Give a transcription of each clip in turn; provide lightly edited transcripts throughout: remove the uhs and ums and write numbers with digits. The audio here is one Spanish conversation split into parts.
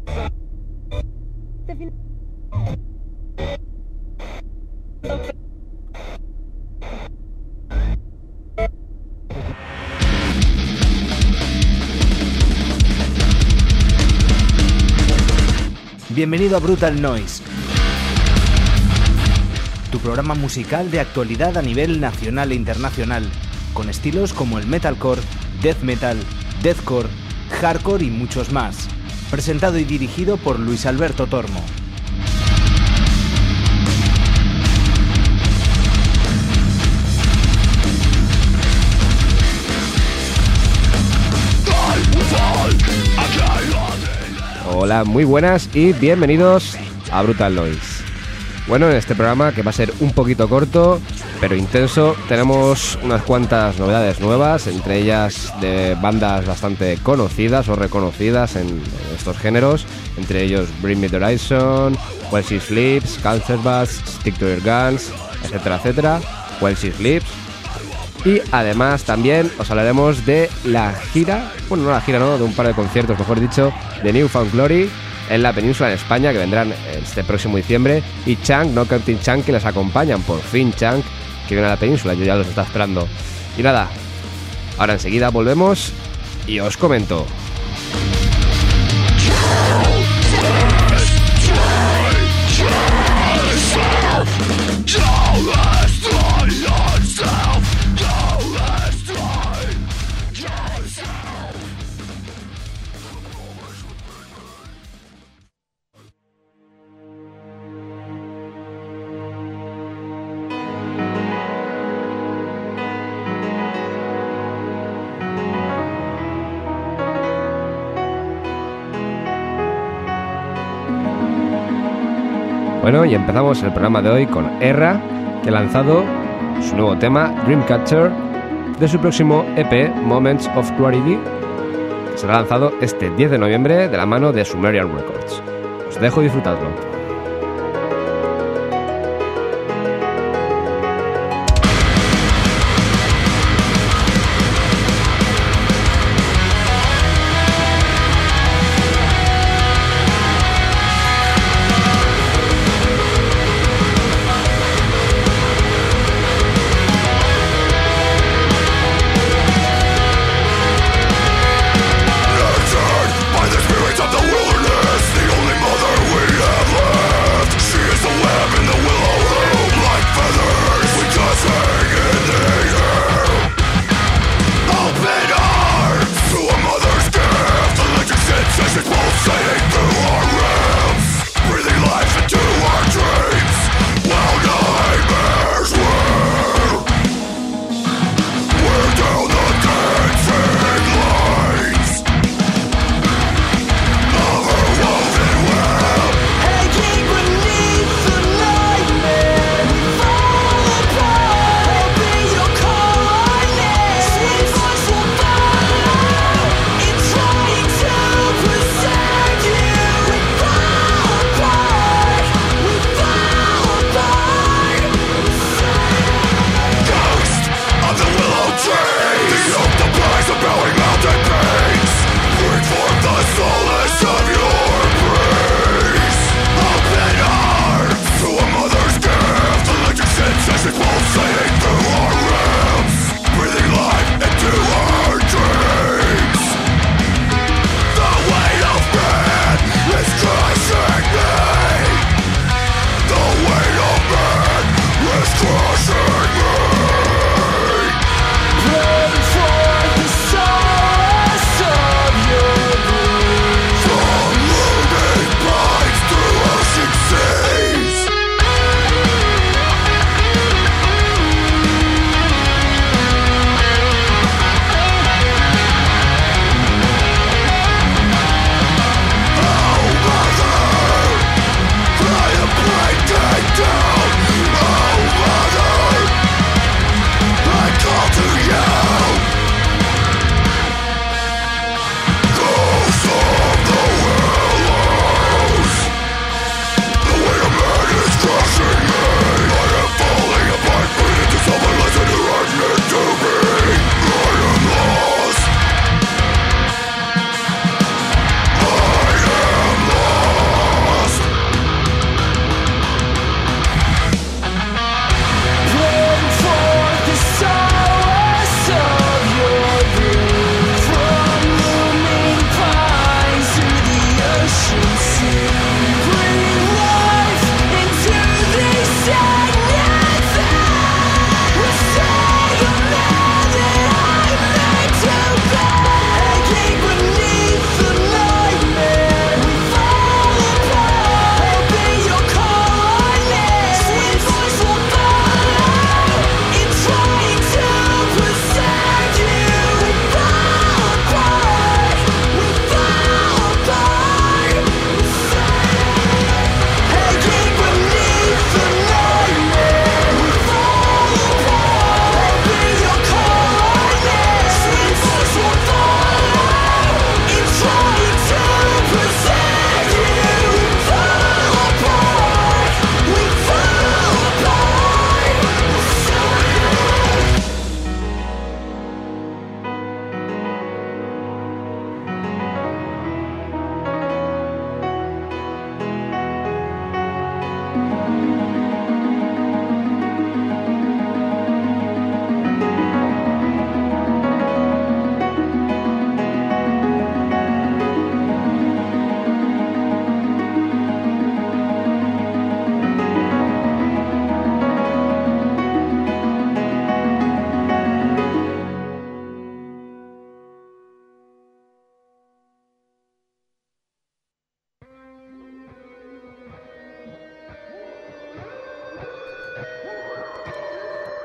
Bienvenido a Brutal Noise, tu programa musical de actualidad a nivel nacional e internacional, con estilos como el metalcore, death metal, deathcore, hardcore y muchos más. Presentado y dirigido por Luis Alberto Tormo. Hola, muy buenas y bienvenidos a Brutal Noise. Bueno, en este programa, que va a ser un poquito corto, pero intenso, tenemos unas cuantas novedades nuevas, entre ellas de bandas bastante conocidas o reconocidas en estos géneros, entre ellos Bring Me the Horizon, While She Sleeps, Cancerbass, Stick to Your Guns, etcétera, etcétera, While She Sleeps. Y además también os hablaremos de la gira, bueno, no la gira, no, de un par de conciertos, mejor dicho, de New Found Glory en la península en España, que vendrán este próximo diciembre, y Chunk, No Counting Chunk, que les acompañan, por fin Chunk, que viene a la península, yo ya los está esperando. Y nada, ahora enseguida volvemos y os comento. Bueno, y empezamos el programa de hoy con Erra, que ha lanzado su nuevo tema, Dreamcatcher, de su próximo EP, Moments of Clarity, que será lanzado este 10 de noviembre de la mano de Sumerian Records. Os dejo disfrutarlo. By the spirits of the wilderness, the only mother we have left.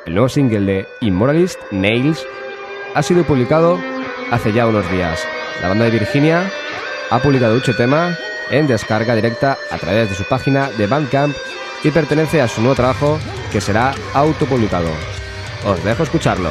el nuevo single de Immortalist, Nails, ha sido publicado hace ya unos días. La banda de Virginia ha publicado dicho tema en descarga directa a través de su página de Bandcamp y pertenece a su nuevo trabajo que será autopublicado. Os dejo escucharlo.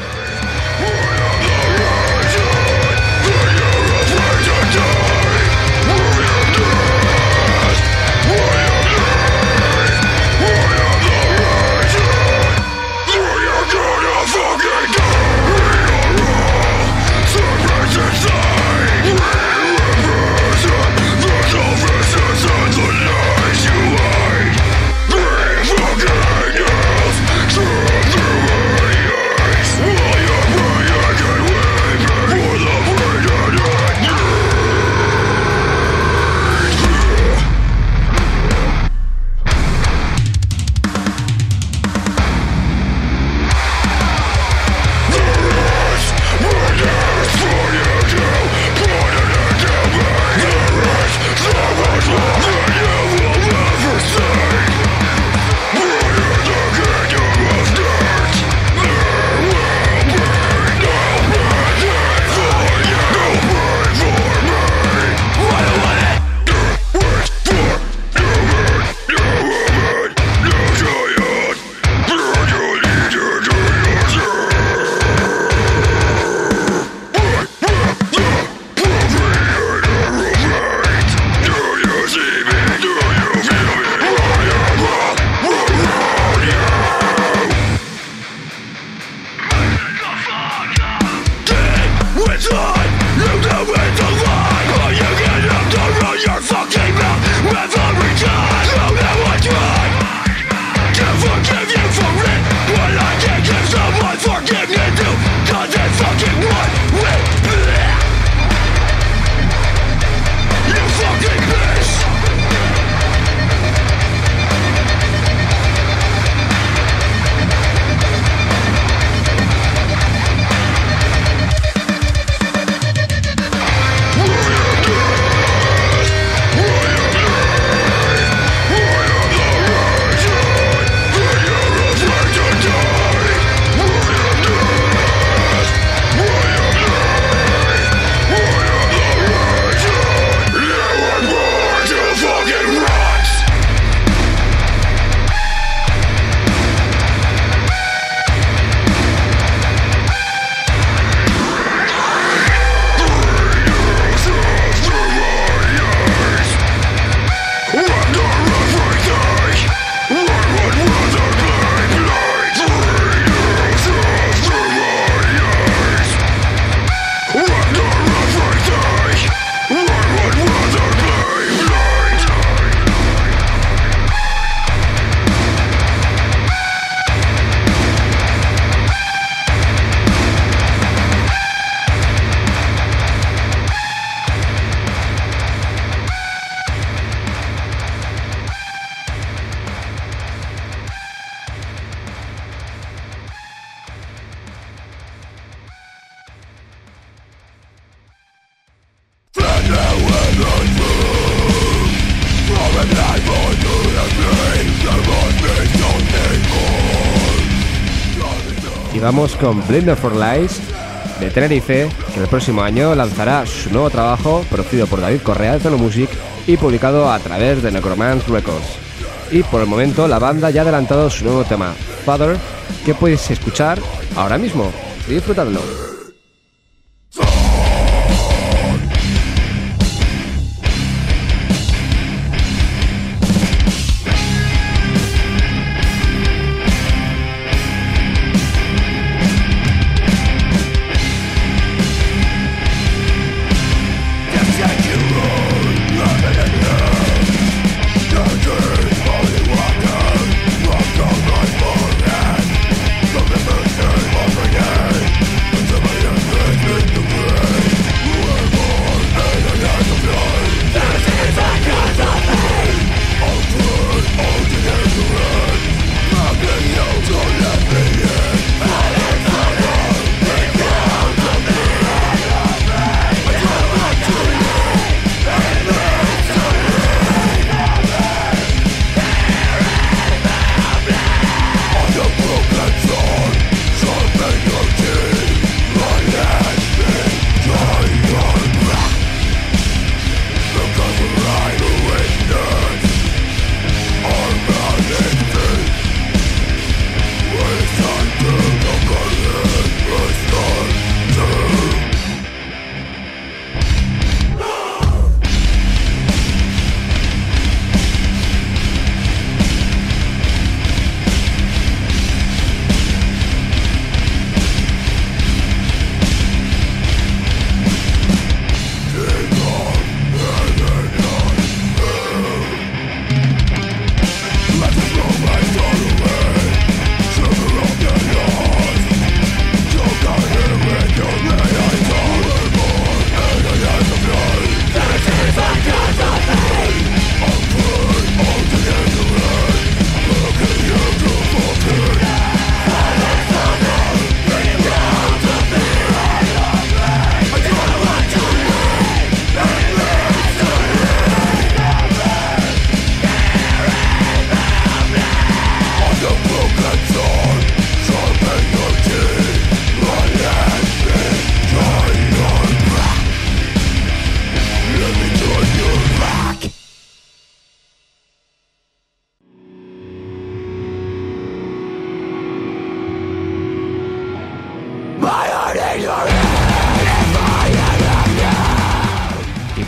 Y vamos con Blender for Lies de Tenerife, que el próximo año lanzará su nuevo trabajo, producido por David Correa de Tono Music y publicado a través de Necromance Records. Y por el momento la banda ya ha adelantado su nuevo tema, Father, que podéis escuchar ahora mismo. Disfrutadlo. Somebody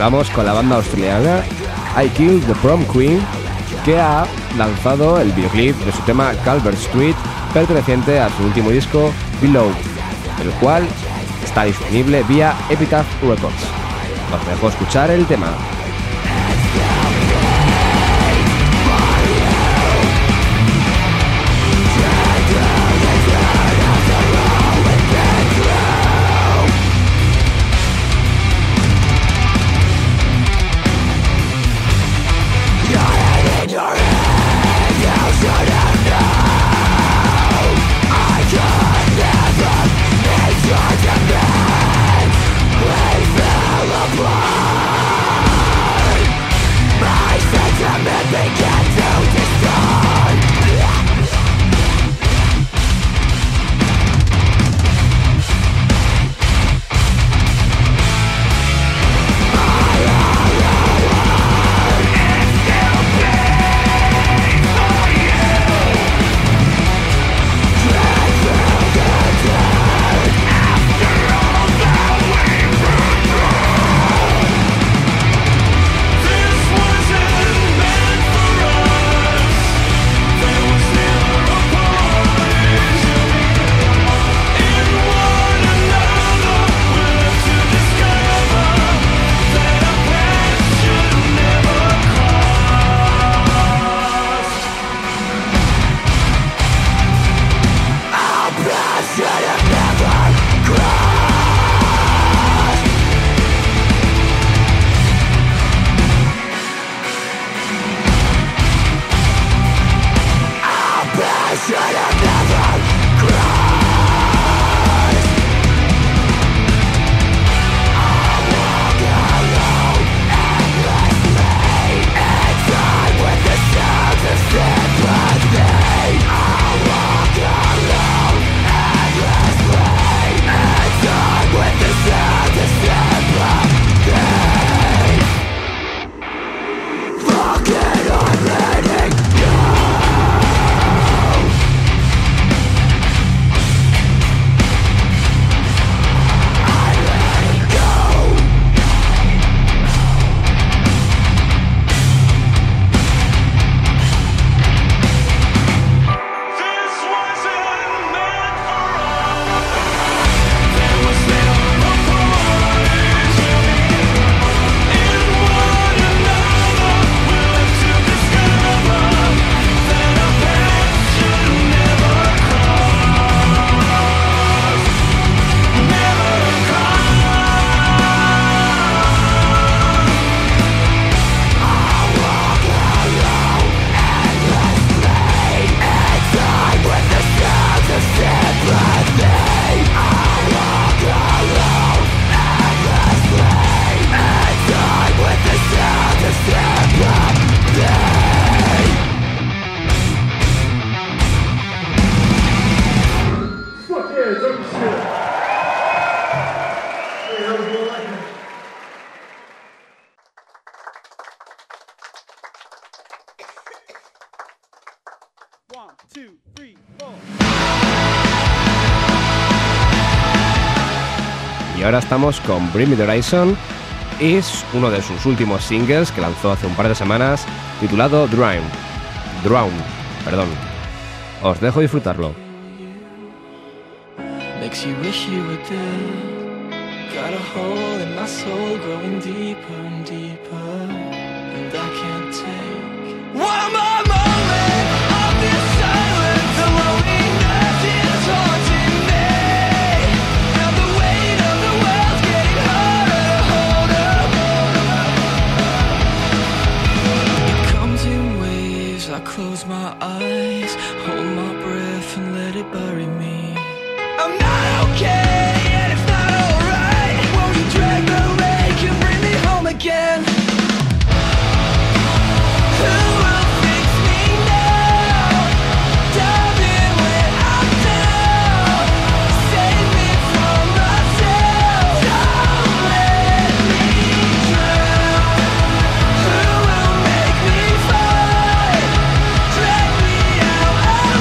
vamos con la banda australiana I Killed the Prom Queen, que ha lanzado el videoclip de su tema Calvert Street, perteneciente a su último disco Below, el cual está disponible vía Epitaph Records. Os dejo escuchar el tema. Y ahora estamos con Bring Me the Horizon. Es uno de sus últimos singles que lanzó hace un par de semanas, titulado Drown. Os dejo disfrutarlo. Makes you wish you were dead. Got a hole in my soul growing deeper and deeper, and I can't take one more moment of this silence. The loneliness is haunting me, and the weight of the world's getting harder to hold up. It comes in waves, I close my eyes, hold my breath and let it bury me. I'm not okay, and it's not alright. Won't you drag the lake and bring me home again? Who will fix me now? Dive in when I'm down. Save me from myself. Don't let me drown. Who will make me fight? Drag me out of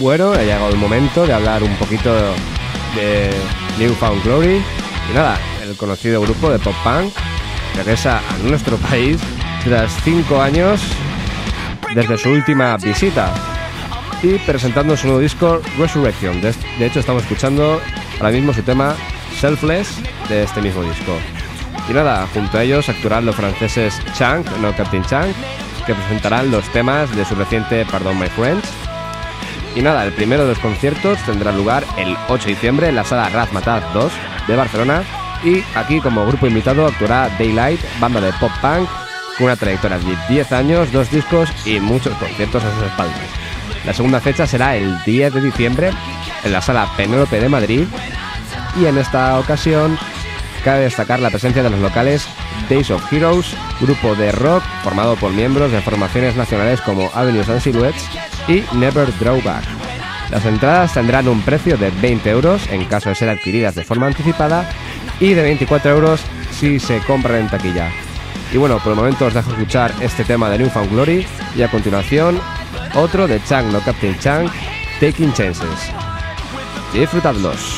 bueno, ha llegado el momento de hablar un poquito de New Found Glory. Y nada, el conocido grupo de pop punk regresa a nuestro país tras 5 años desde su última visita y presentando su nuevo disco Resurrection. De hecho, estamos escuchando ahora mismo su tema Selfless de este mismo disco. Y nada, junto a ellos actuarán los franceses Chunk, no Captain Chunk, que presentarán los temas de su reciente Pardon My Friends. Y nada, el primero de los conciertos tendrá lugar el 8 de diciembre en la sala Razmataz 2 de Barcelona. Y aquí como grupo invitado actuará Daylight, banda de pop punk con una trayectoria de 10 años, 2 discos y muchos conciertos a sus espaldas. La segunda fecha será el 10 de diciembre en la sala Penélope de Madrid. Y en esta ocasión cabe destacar la presencia de los locales Days of Heroes, grupo de rock formado por miembros de formaciones nacionales como Avenues and Silhouettes y Never Draw Back. Las entradas tendrán un precio de 20 euros en caso de ser adquiridas de forma anticipada y de 24 euros si se compran en taquilla. Y bueno, por el momento os dejo escuchar este tema de New Found Glory y a continuación otro de Chunk No Captain Chunk, Taking Chances. Disfrutadlos.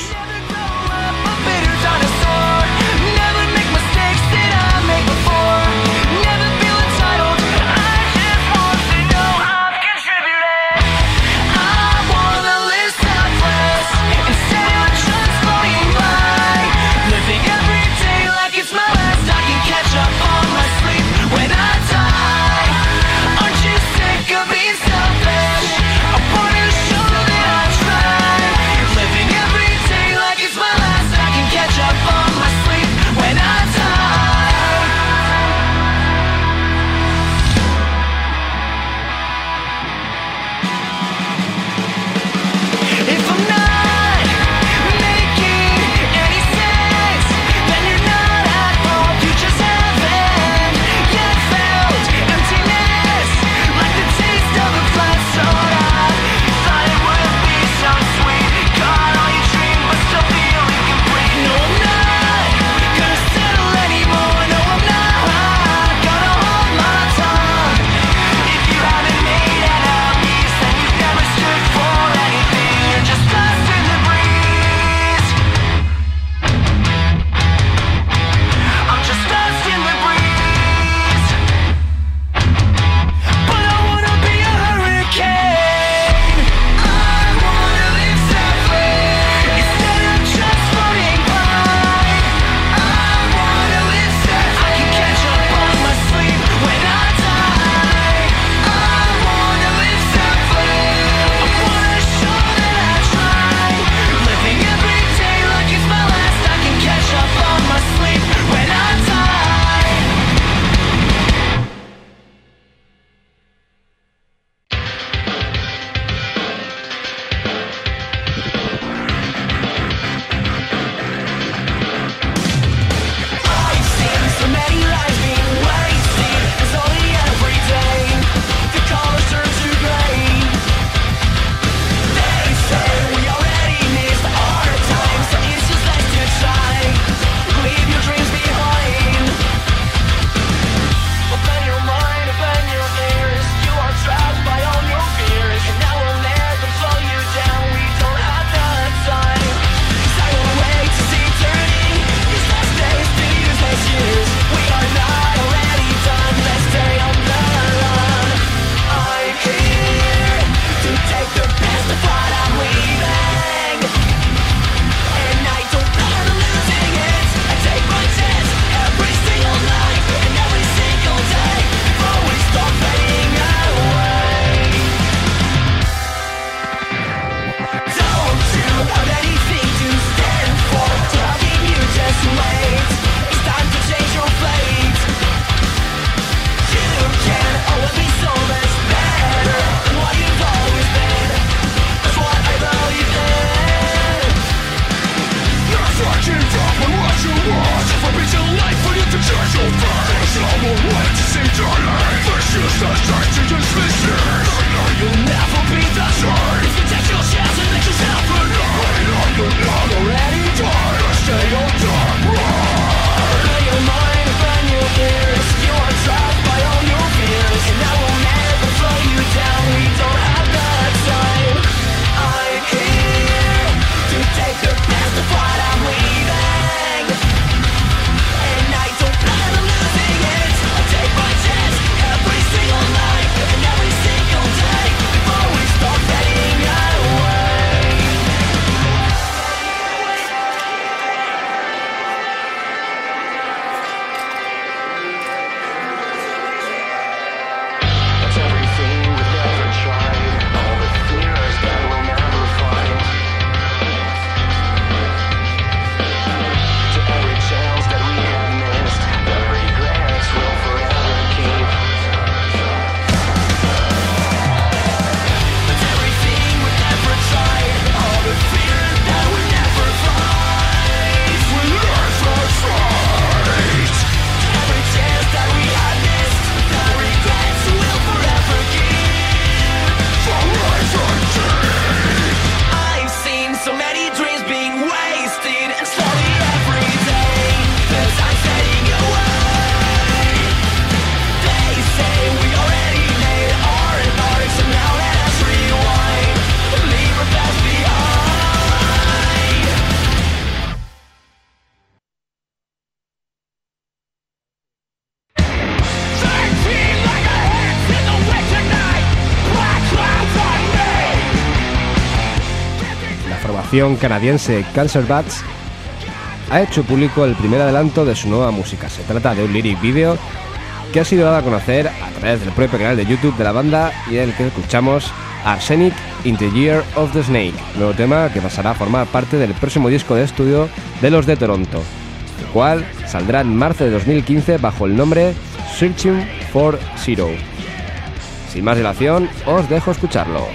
formación canadiense Cancer Bats ha hecho público el primer adelanto de su nueva música. Se trata de un lyric video que ha sido dado a conocer a través del propio canal de YouTube de la banda y en el que escuchamos Arsenic in the Year of the Snake, nuevo tema que pasará a formar parte del próximo disco de estudio de los de Toronto, el cual saldrá en marzo de 2015 bajo el nombre Searching for Zero. Sin más dilación, os dejo escucharlo.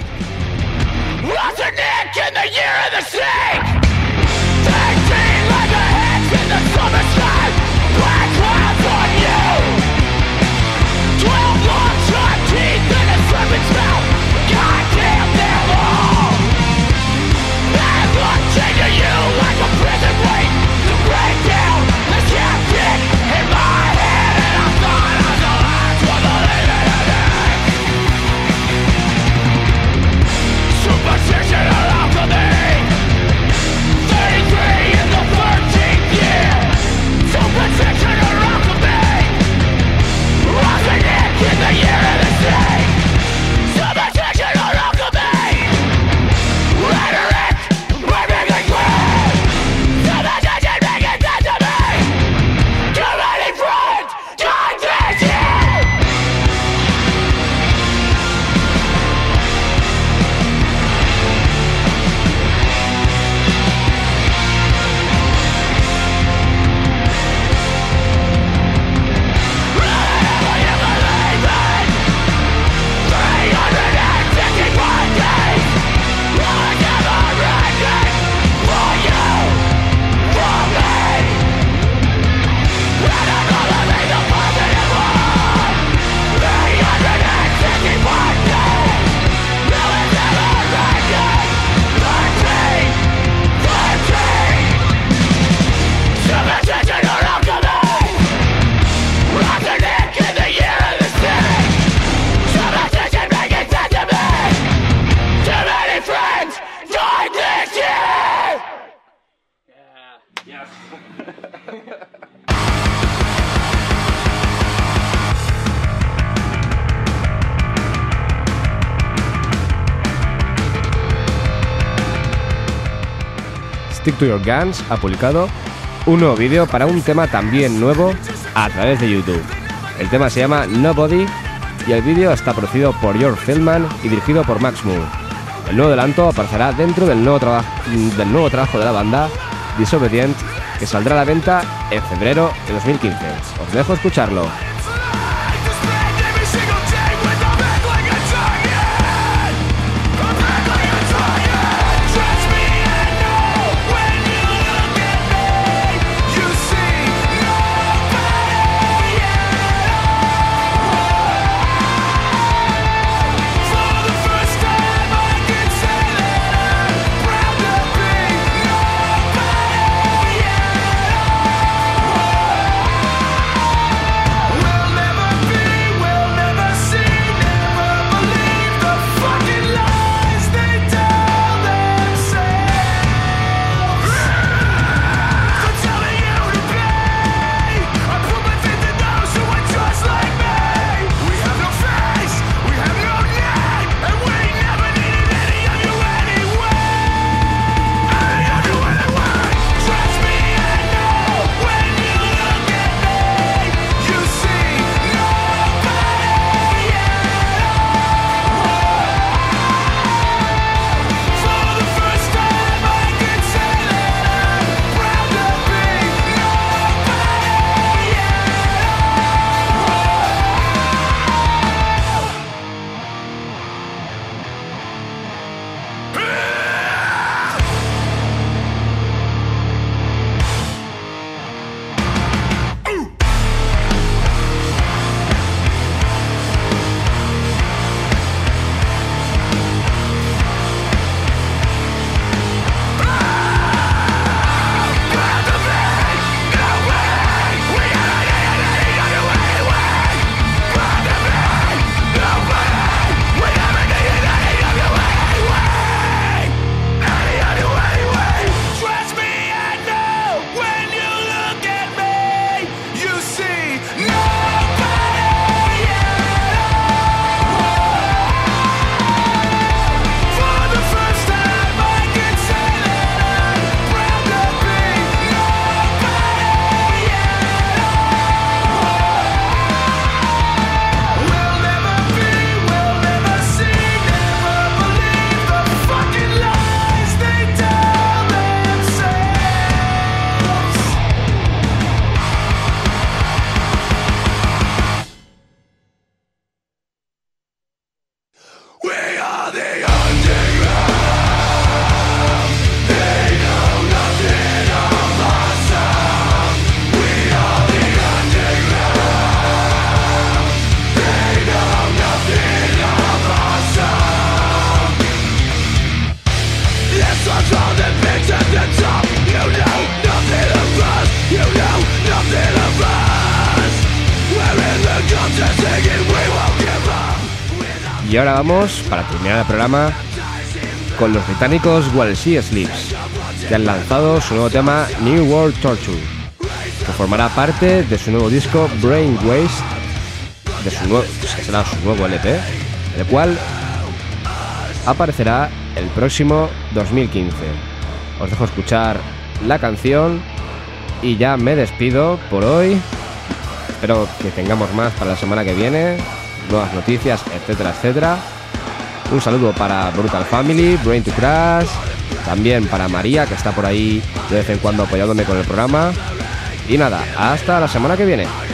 Stick to Your Guns ha publicado un nuevo vídeo para un tema también nuevo a través de YouTube. El tema se llama Nobody y el vídeo está producido por George Feldman y dirigido por Max Moore. El nuevo adelanto aparecerá dentro del nuevo trabajo de la banda, Disobedient, que saldrá a la venta en febrero de 2015. Os dejo escucharlo. Well, Y ahora vamos, para terminar el programa, con los británicos While She Sleeps, que han lanzado su nuevo tema New World Torture, que formará parte de su nuevo disco Brain Waste, que será su nuevo LP, el cual aparecerá el próximo 2015. Os dejo escuchar la canción y ya me despido por hoy. Espero que tengamos más para la semana que viene, nuevas noticias, etcétera, etcétera. Un saludo para Brutal Family, Brain to Crash, también para María, que está por ahí de vez en cuando apoyándome con el programa. Y nada, hasta la semana que viene.